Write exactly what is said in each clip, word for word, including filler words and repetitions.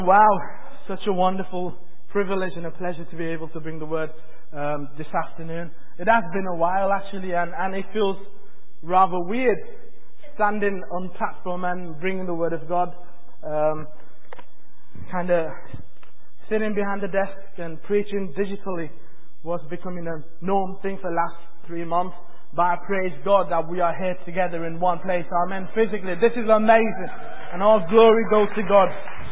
Wow, such a wonderful privilege and a pleasure to be able to bring the word um, this afternoon. It has been a while actually, and, and it feels rather weird standing on platform and bringing the word of God. Um, kind of sitting behind the desk and preaching digitally was becoming a norm thing for the last three months. But I praise God that we are here together in one place. Amen. Physically, this is amazing, and all glory goes to God.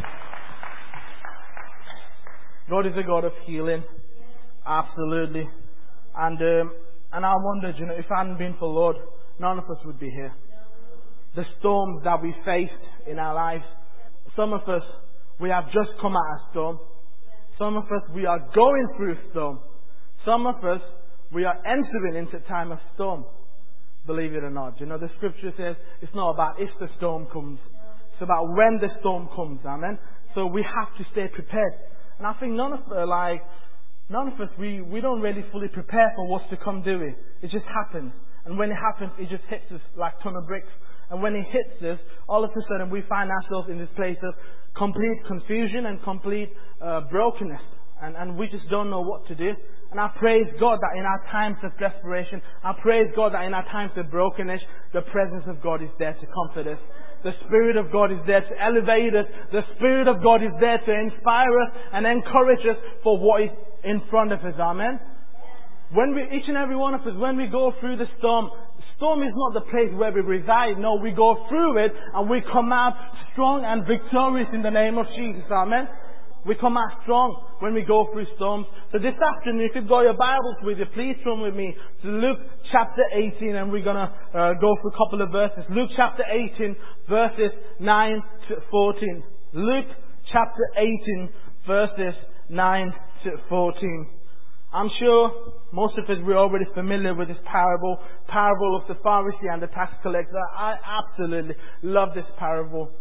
God is a God of healing, absolutely. And um, and I wondered, you know, if it hadn't been for the Lord, none of us would be here. The storms that we faced in our lives, some of us, we have just come out of a storm. Some of us, we are going through a storm. Some of us, we are entering into a time of storm. Believe it or not. You know, the scripture says it's not about if the storm comes. It's about when the storm comes. Amen. So we have to stay prepared. And I think none of uh, like none of us we, we don't really fully prepare for what's to come, do we? It just happens. And when it happens, it just hits us like a ton of bricks. And when it hits us, all of a sudden we find ourselves in this place of complete confusion and complete uh, brokenness. And, and we just don't know what to do. And I praise God that in our times of desperation, I praise God that in our times of brokenness, the presence of God is there to comfort us. The Spirit of God is there to elevate us. The Spirit of God is there to inspire us and encourage us for what is in front of us. Amen. When we, each and every one of us, when we go through the storm, the storm is not the place where we reside. No, we go through it and we come out strong and victorious in the name of Jesus. Amen. We come out strong when we go through storms. So this afternoon, if you've got your Bibles with you, please turn with me to Luke chapter eighteen, and we're going to uh, go through a couple of verses. Luke chapter eighteen, verses nine to fourteen. Luke chapter eighteen, verses nine to fourteen. I'm sure most of us, we're already familiar with this parable, parable of the Pharisee and the tax collector. I absolutely love this parable,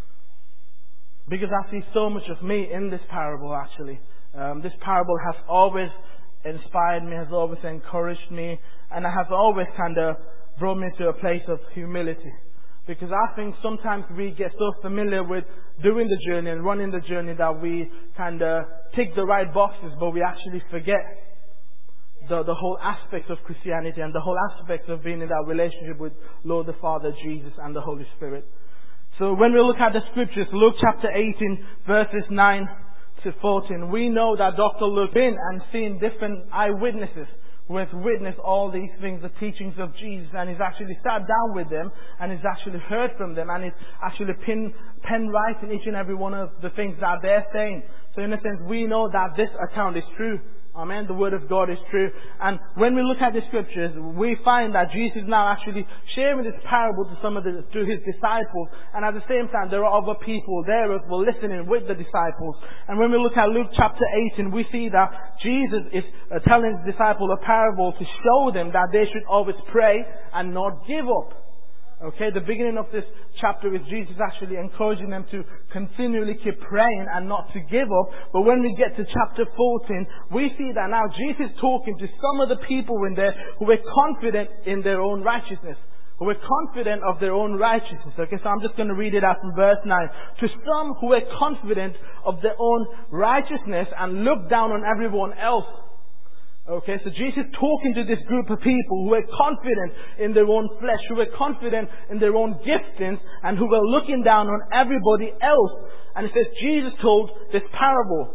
because I see so much of me in this parable actually. Um, this parable has always inspired me, has always encouraged me, and it has always kind of brought me to a place of humility. Because I think sometimes we get so familiar with doing the journey and running the journey that we kind of tick the right boxes, but we actually forget the, the whole aspect of Christianity and the whole aspect of being in that relationship with Lord the Father, Jesus, and the Holy Spirit. So when we look at the scriptures, Luke chapter eighteen, verses nine to fourteen, we know that Doctor Luke been and seen different eyewitnesses who have witnessed all these things, the teachings of Jesus, and he's actually sat down with them, and he's actually heard from them, and he's actually pen, pen writing each and every one of the things that they're saying. So in a sense, we know that this account is true. Amen. The word of God is true. And when we look at the scriptures, we find that Jesus is now actually sharing this parable to some of the, to his disciples. And at the same time, there are other people there as well listening with the disciples. And when we look at Luke chapter eighteen, we see that Jesus is uh, telling his disciples a parable to show them that they should always pray and not give up. Okay, the beginning of this chapter is Jesus actually encouraging them to continually keep praying and not to give up. But when we get to chapter fourteen, we see that now Jesus is talking to some of the people in there who were confident in their own righteousness, who were confident of their own righteousness. Okay, so I'm just going to read it out from verse nine. To some who were confident of their own righteousness and looked down on everyone else. Okay, so Jesus talking to this group of people who were confident in their own flesh, who were confident in their own giftings, and who were looking down on everybody else. And it says Jesus told this parable.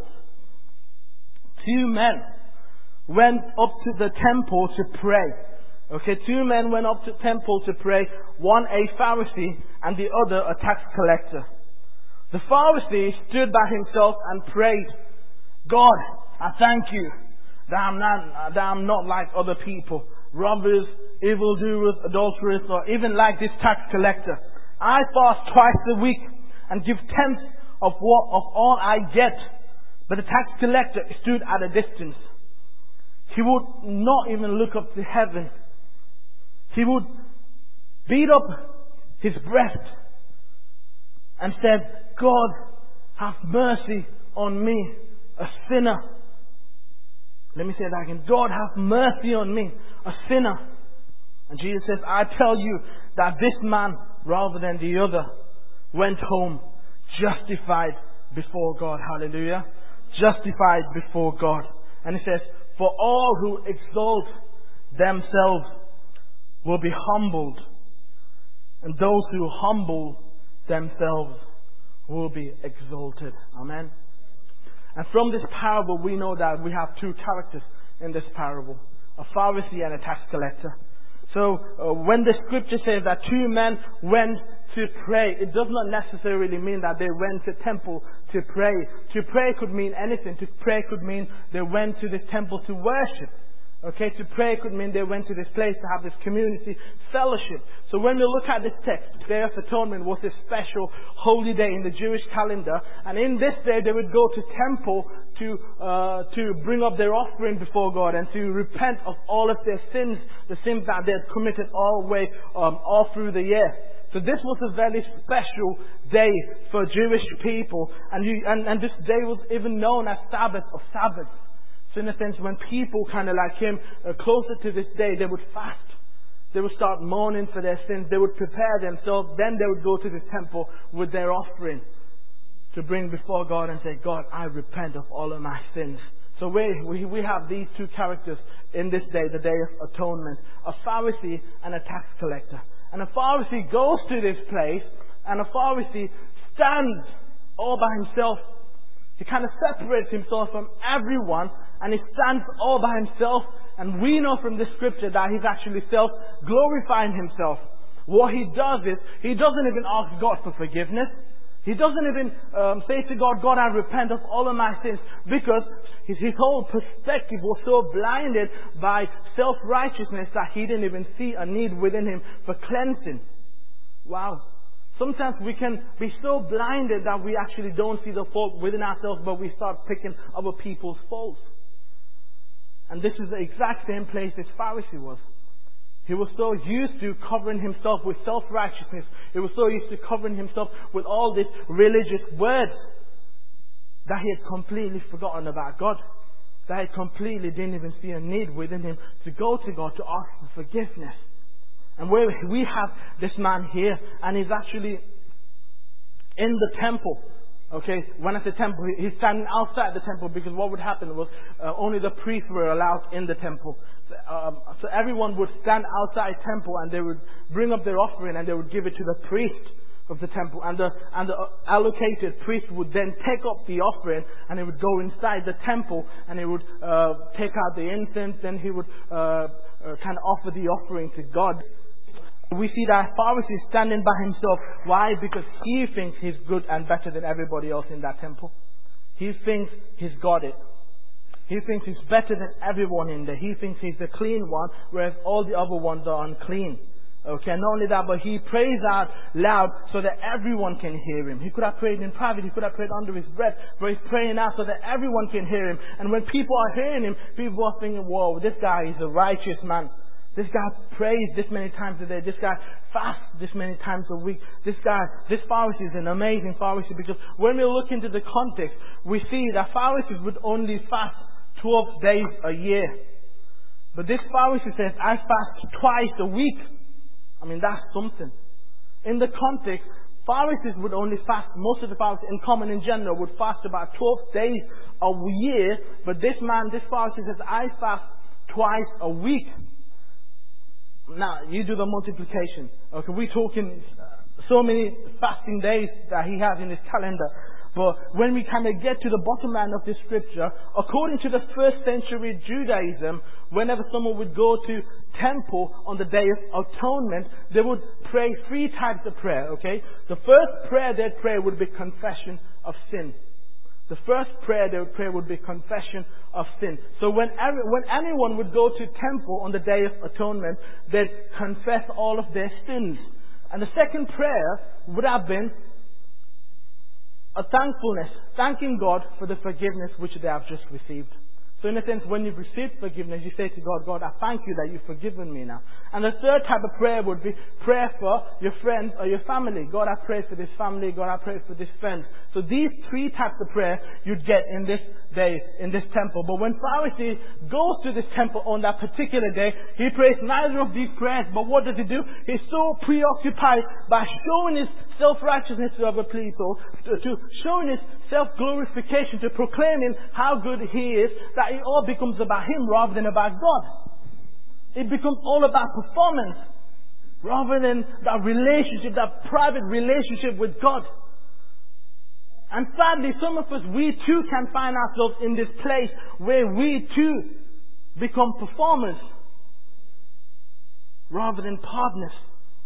Two men went up to the temple to pray. Okay, two men went up to the temple to pray. One a Pharisee and the other a tax collector. The Pharisee stood by himself and prayed, God, I thank you that I'm not, that I'm not like other people, robbers, evildoers, adulterers, or even like this tax collector. I fast twice a week and give tenth of what of all I get. But the tax collector stood at a distance. He would not even look up to heaven. He would beat up his breast and said, God, have mercy on me, a sinner. Let me say that again. God, have mercy on me, a sinner. And Jesus says, I tell you that this man, rather than the other, went home justified before God. Hallelujah. Justified before God. And it says, for all who exalt themselves will be humbled, and those who humble themselves will be exalted. Amen. And from this parable, we know that we have two characters in this parable, a Pharisee and a tax collector. So uh, when the scripture says that two men went to pray, it does not necessarily mean that they went to temple to pray. To pray could mean anything. To pray could mean they went to the temple to worship. Okay, to pray could mean they went to this place to have this community fellowship. So when we look at this text, Day of Atonement was a special holy day in the Jewish calendar. And in this day they would go to temple to uh, to bring up their offering before God and to repent of all of their sins, the sins that they had committed all the way, um, all through the year. So this was a very special day for Jewish people. And, you, and, and this day was even known as Sabbath of Sabbaths. So in a sense, when people kind of like him, uh, closer to this day, they would fast. They would start mourning for their sins. They would prepare themselves. Then they would go to the temple with their offering to bring before God and say, God, I repent of all of my sins. So we, we, we have these two characters in this day, the Day of Atonement, a Pharisee and a tax collector. And a Pharisee goes to this place, and a Pharisee stands all by himself. He kind of separates himself from everyone, and he stands all by himself. And we know from the scripture that he's actually self-glorifying himself. What he does is, he doesn't even ask God for forgiveness. He doesn't even um, say to God, God, I repent of all of my sins. Because his, his whole perspective was so blinded by self-righteousness that he didn't even see a need within him for cleansing. Wow. Sometimes we can be so blinded that we actually don't see the fault within ourselves, but we start picking other people's faults. And this is the exact same place this Pharisee was. He was so used to covering himself with self-righteousness. He was so used to covering himself with all these religious words that he had completely forgotten about God. That he completely didn't even see a need within him to go to God to ask for forgiveness. And we we have this man here, and he's actually in the temple. Okay, when I say temple, he's standing outside the temple, because what would happen was uh, only the priests were allowed in the temple. So, um, so everyone would stand outside temple, and they would bring up their offering, and they would give it to the priest of the temple, and the and the allocated priest would then take up the offering, and he would go inside the temple, and he would uh, take out the incense, and he would uh, uh, kind of offer the offering to God. We see that Pharisee is standing by himself. Why? Because he thinks he's good and better than everybody else in that temple. He thinks he's got it. He thinks he's better than everyone in there. He thinks he's the clean one, whereas all the other ones are unclean. Okay, and not only that, but he prays out loud so that everyone can hear him. He could have prayed in private, he could have prayed under his breath, but he's praying out so that everyone can hear him. And when people are hearing him, people are thinking, whoa, this guy is a righteous man. This guy prays this many times a day. This guy fasts this many times a week. This guy, this Pharisee is an amazing Pharisee, because when we look into the context, we see that Pharisees would only fast twelve days a year. But this Pharisee says, I fast twice a week. I mean, that's something. In the context, Pharisees would only fast, most of the Pharisees in common in general would fast about twelve days a year. But this man, this Pharisee says, I fast twice a week. Now, you do the multiplication. Okay, we're talking so many fasting days that he has in his calendar. But when we kind of get to the bottom line of this scripture, according to the first century Judaism, whenever someone would go to temple on the Day of Atonement, they would pray three types of prayer, okay? The first prayer they'd pray would be confession of sin. The first prayer they would pray would be confession of sin. So when every, when anyone would go to temple on the Day of Atonement, they'd confess all of their sins. And the second prayer would have been a thankfulness, thanking God for the forgiveness which they have just received. So in a sense, when you've received forgiveness, you say to God, God, I thank you that you've forgiven me now. And the third type of prayer would be prayer for your friends or your family. God, I pray for this family. God, I pray for this friend. So these three types of prayer you'd get in this day, in this temple. But when Pharisee goes to this temple on that particular day, he prays neither of these prayers. But what does he do? He's so preoccupied by showing his self-righteousness to other people, to, to showing his self-glorification, to proclaiming how good he is, that it all becomes about him rather than about God. It becomes all about performance rather than that relationship, that private relationship with God. And sadly, some of us, we too can find ourselves in this place where we too become performers rather than partners.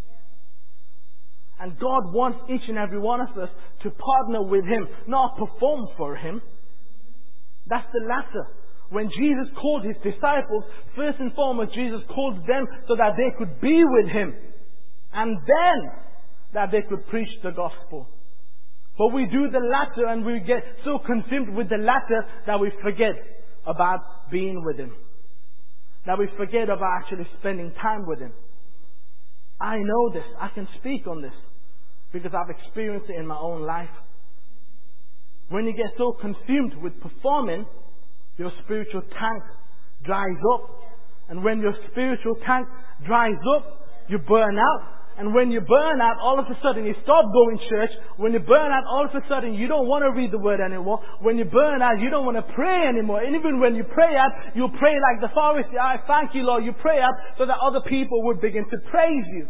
And God wants each and every one of us to partner with Him, not perform for Him. That's the latter. When Jesus called His disciples, first and foremost, Jesus called them so that they could be with Him. And then, that they could preach the gospel. But we do the latter and we get so consumed with the latter that we forget about being with Him. That we forget about actually spending time with Him. I know this. I can speak on this because I've experienced it in my own life. When you get so consumed with performing, your spiritual tank dries up. And when your spiritual tank dries up, you burn out. And when you burn out, all of a sudden you stop going to church. When you burn out, all of a sudden you don't want to read the Word anymore. When you burn out, you don't want to pray anymore. And even when you pray out, you pray like the Pharisee. I thank you, Lord. You pray out so that other people would begin to praise you.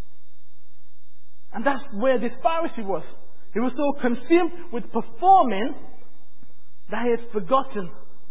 And that's where this Pharisee was. He was so consumed with performing that he had forgotten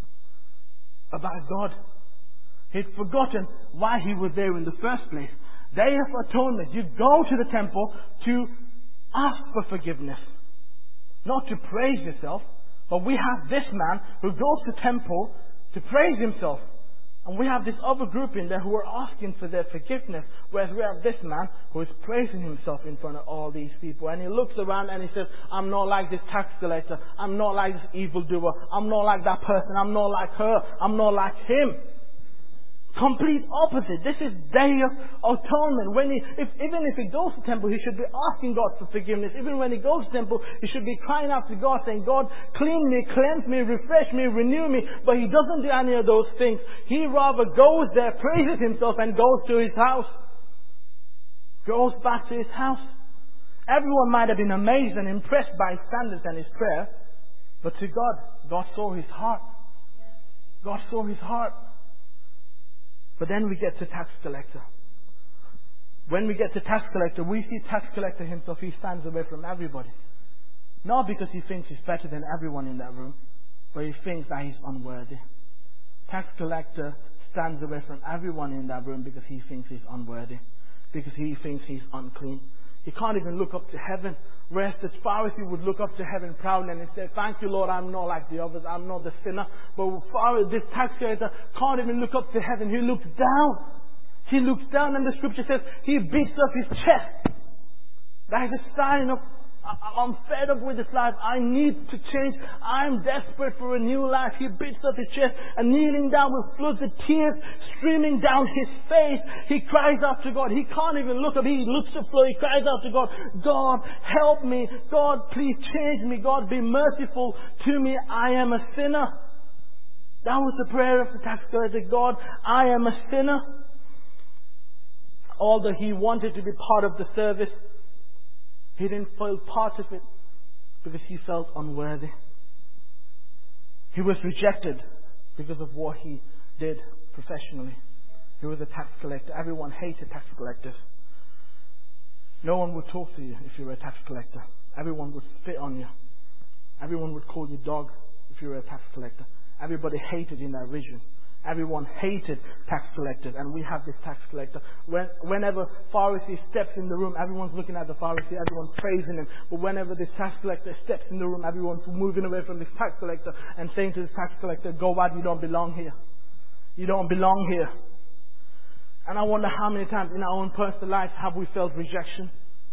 about God. He had forgotten why he was there in the first place. Day of Atonement, you go to the temple to ask for forgiveness. Not to praise yourself, but we have this man who goes to temple to praise himself. And we have this other group in there who are asking for their forgiveness. Whereas we have this man who is praising himself in front of all these people. And he looks around and he says, I'm not like this tax collector. I'm not like this evildoer. I'm not like that person. I'm not like her. I'm not like him. Complete opposite. This is Day of Atonement. When he, if, even if he goes to temple, he should be asking God for forgiveness. Even when he goes to temple, he should be crying out to God, saying, God, clean me, cleanse me, refresh me, renew me. But he doesn't do any of those things. He rather goes there, praises himself, and goes to his house. Goes back to his house. Everyone might have been amazed and impressed by his standards and his prayer. But to God, God saw his heart. God saw his heart. But then we get to tax collector. When we get to tax collector, we see tax collector himself, he stands away from everybody. Not because he thinks he's better than everyone in that room, but he thinks that he's unworthy. Tax collector stands away from everyone in that room because he thinks he's unworthy. Because he thinks he's unclean. He can't even look up to heaven. Whereas the Pharisee would look up to heaven proudly and say, thank you, Lord, I'm not like the others. I'm not the sinner. But this tax collector can't even look up to heaven. He looks down. He looks down and the scripture says he beats up his chest. That is a sign of, I'm fed up with this life. I need to change. I'm desperate for a new life. He beats up his chest and kneeling down with floods of tears streaming down his face. He cries out to God. He can't even look up. He looks to the floor. He cries out to God. God, help me. God, please change me. God, be merciful to me. I am a sinner. That was the prayer of the tax collector. God, I am a sinner. Although he wanted to be part of the service, he didn't feel part of it because he felt unworthy. He was rejected because of what he did professionally. He was a tax collector. Everyone hated tax collectors. No one would talk to you if you were a tax collector. Everyone would spit on you. Everyone would call you dog if you were a tax collector. Everybody hated in that region. Everyone hated tax collectors, and we have this tax collector. When, whenever Pharisee steps in the room, everyone's looking at the Pharisee, everyone's praising him. But whenever this tax collector steps in the room, everyone's moving away from this tax collector and saying to this tax collector, go out, you don't belong here. You don't belong here. And I wonder how many times in our own personal lives have we felt rejection.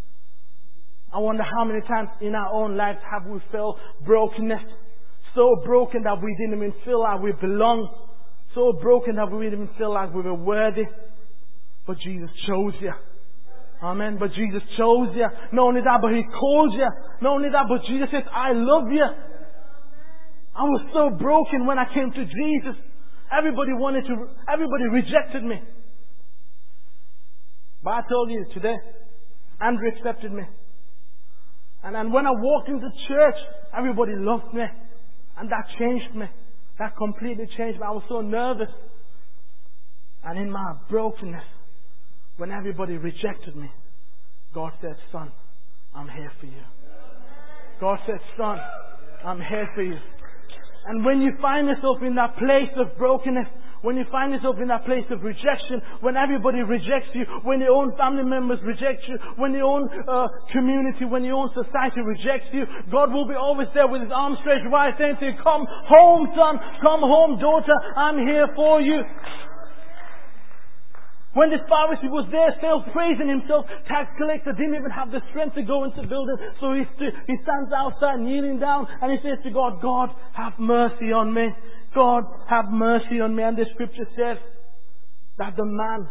I wonder how many times in our own lives have we felt brokenness. So broken that we didn't even feel like we belong. So broken that we didn't even feel like we were worthy. But Jesus chose you. Amen. But Jesus chose you. Not only that, but He called you. Not only that, but Jesus says, I love you. I was so broken when I came to Jesus. Everybody wanted to, everybody rejected me. But I told you today, Andrew accepted me. And then when I walked into church, everybody loved me. And that changed me. That completely changed me. I was so nervous. And in my brokenness, when everybody rejected me, God said, son, I'm here for you. God said, son, I'm here for you. And when you find yourself in that place of brokenness, when you find yourself in that place of rejection, when everybody rejects you, when your own family members reject you, when your own uh, community, when your own society rejects you, God will be always there with His arms stretched wide saying to you, come home, son, come home, daughter, I'm here for you. When this Pharisee was there, still praising himself, tax collector didn't even have the strength to go into the building. So he, st- he stands outside kneeling down and he says to God, God, have mercy on me. God, have mercy on me. And the scripture says that the man,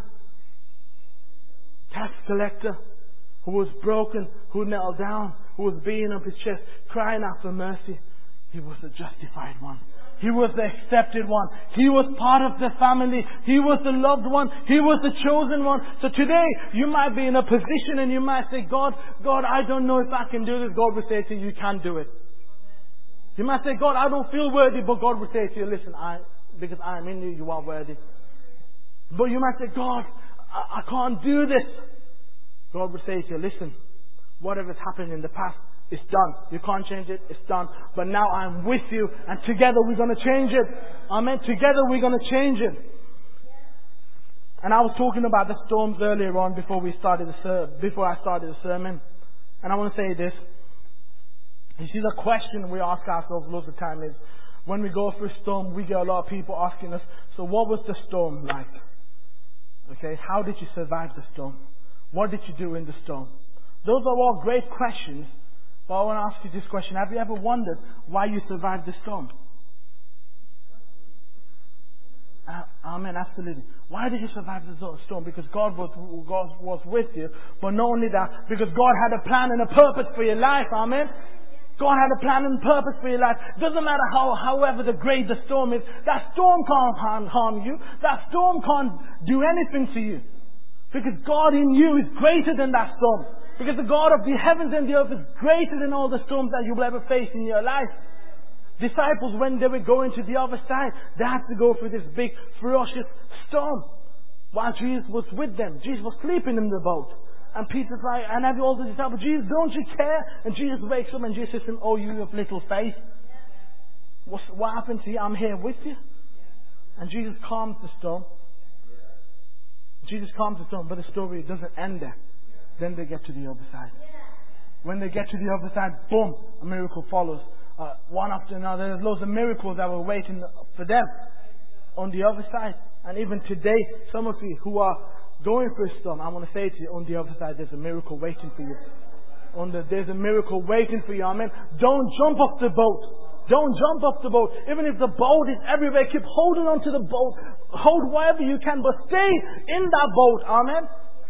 tax collector, who was broken, who knelt down, who was beating up his chest, crying out for mercy, he was the justified one. He was the accepted one. He was part of the family. He was the loved one. He was the chosen one. So today, you might be in a position and you might say, God, God, I don't know if I can do this. God will say to you, you can do it. You might say, God, I don't feel worthy, but God will say to you, listen, I, because I am in you, you are worthy. But you might say, God, I, I can't do this. God will say to you, listen, whatever's happened in the past, it's done. You can't change it. It's done. But now I'm with you, and together we're going to change it. Amen. Together we're going to change it. And I was talking about the storms earlier on before we started the ser- before I started the sermon. And I want to say this. You see, the question we ask ourselves lots of time is, when we go through a storm, we get a lot of people asking us, so what was the storm like? Okay, how did you survive the storm? What did you do in the storm? Those are all great questions. But I want to ask you this question. Have you ever wondered why you survived the storm? Uh, amen, absolutely. Why did you survive the storm? Because God was, God was with you. But not only that, because God had a plan and a purpose for your life. Amen. God had a plan and purpose for your life. Doesn't matter how, however the great the storm is, that storm can't harm, harm you. That storm can't do anything to you. Because God in you is greater than that storm. Because the God of the heavens and the earth is greater than all the storms that you will ever face in your life. Disciples, when they were going to the other side, they had to go through this big, ferocious storm. While Jesus was with them. Jesus was sleeping in the boat. And Peter's like, and every all the disciples, Jesus, don't you care? And Jesus wakes up and Jesus says to him, oh, you of little faith. What's, what happened to you? I'm here with you. And Jesus calms the storm. Jesus calms the storm, but the story doesn't end there. Then they get to the other side. When they get to the other side, boom, a miracle follows. Uh, one after another. There's loads of miracles that were waiting for them on the other side. And even today, some of you who are going through a storm, I want to say to you, on the other side, there's a miracle waiting for you. On the, there's a miracle waiting for you. Amen. Don't jump off the boat. Don't jump off the boat. Even if the boat is everywhere, keep holding on to the boat. Hold wherever you can, but stay in that boat. Amen.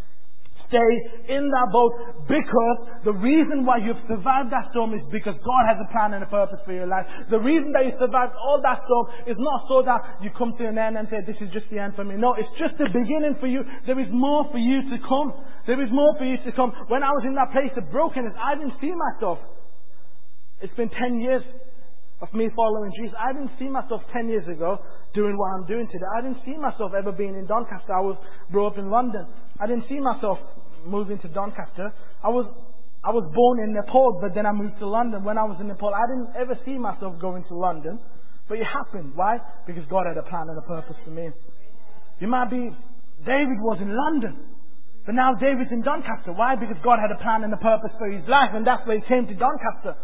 Stay in that boat, because the reason why you've survived that storm is because God has a plan and a purpose for your life. The reason that you survived all that storm is not so that you come to an end and say, this is just the end for me. No, it's just the beginning for you. There is more for you to come. There is more for you to come. When I was in that place of brokenness, I didn't see myself. It's been ten years of me following Jesus. I didn't see myself ten years ago doing what I'm doing today. I didn't see myself ever being in Doncaster. I was brought up in London. I didn't see myself moving to Doncaster. I was I was born in Nepal, but then I moved to London. When I was in Nepal, I didn't ever see myself going to London. But it happened. Why? Because God had a plan and a purpose for me. You might be, David was in London, but now David's in Doncaster. Why? Because God had a plan and a purpose for his life, and that's why he came to Doncaster.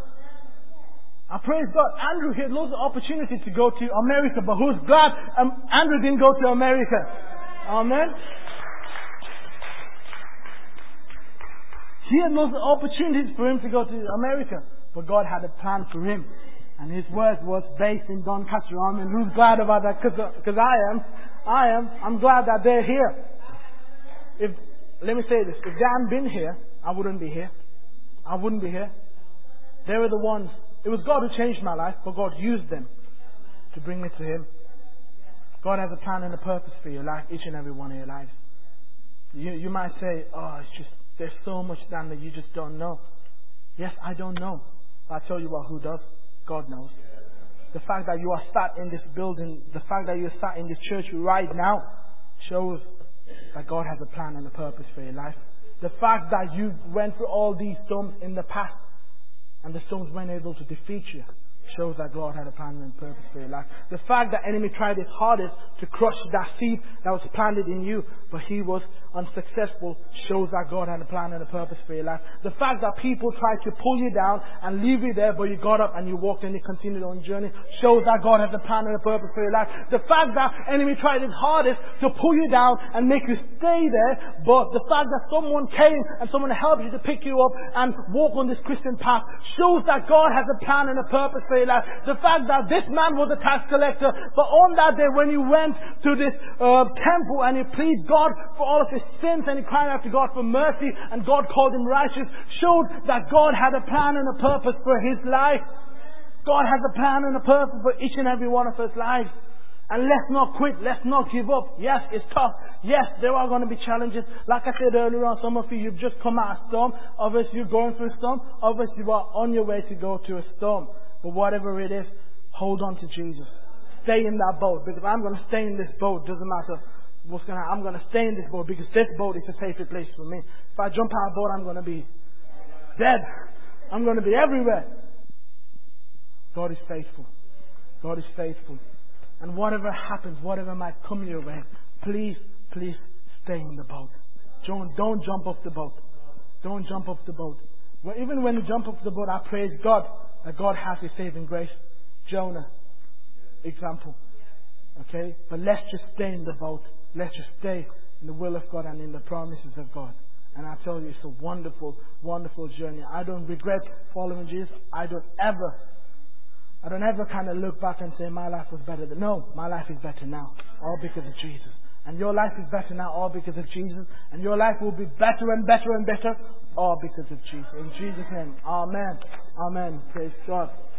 I praise God. Andrew had loads of opportunity to go to America, but who's glad um, Andrew didn't go to America? Amen. He had lots of opportunities for him to go to America. But God had a plan for him. And his work was based in Doncaster. I mean, who's glad about that? Because I am. I am. I'm glad that they're here. If, let me say this. If they hadn't been here, I wouldn't be here. I wouldn't be here. They were the ones. It was God who changed my life, but God used them to bring me to Him. God has a plan and a purpose for your life, each and every one of your lives. You, you might say, oh, it's just, there's so much, Dan, that you just don't know. Yes, I don't know. But I tell you what, who does? God knows. The fact that you are sat in this building, the fact that you are sat in this church right now shows that God has a plan and a purpose for your life. The fact that you went through all these storms in the past and the storms weren't able to defeat you shows that God had a plan and purpose for your life. The fact that enemy tried his hardest to crush that seed that was planted in you, but he was unsuccessful, shows that God had a plan and a purpose for your life. The fact that people tried to pull you down and leave you there, but you got up and you walked and you continued on your journey, shows that God has a plan and a purpose for your life. The fact that enemy tried his hardest to pull you down and make you stay there, but the fact that someone came and someone helped you to pick you up and walk on this Christian path shows that God has a plan and a purpose for your life. The fact that this man was a tax collector, but on that day when you went to this uh, temple and you plead God for all of his sins and he cried out to God for mercy and God called him righteous, showed that God had a plan and a purpose for his life. God has a plan and a purpose for each and every one of us lives. And let's not quit. Let's not give up. Yes, it's tough. Yes, there are going to be challenges. Like I said earlier on, some of you, you've just come out of a storm. Others, you're going through a storm. Others, you are on your way to go to a storm. But whatever it is, hold on to Jesus. Stay in that boat, because I'm going to stay in this boat. Doesn't matter what's going to happen. I'm going to stay in this boat because this boat is a safer place for me. If I jump out of the boat, I'm going to be dead. I'm going to be everywhere. God is faithful. God is faithful. And whatever happens, whatever might come your way, please, please stay in the boat. Don't, don't jump off the boat. Don't jump off the boat. Well, even when you jump off the boat, I praise God that God has His saving grace. Jonah, example. Okay? But let's just stay in the boat. Let's just stay in the will of God and in the promises of God. And I tell you, it's a wonderful, wonderful journey. I don't regret following Jesus. I don't ever, I don't ever kind of look back and say my life was better than, no, my life is better now. All because of Jesus. And your life is better now, all because of Jesus. And your life will be better and better and better, all because of Jesus. In Jesus' name, amen. Amen. Praise God.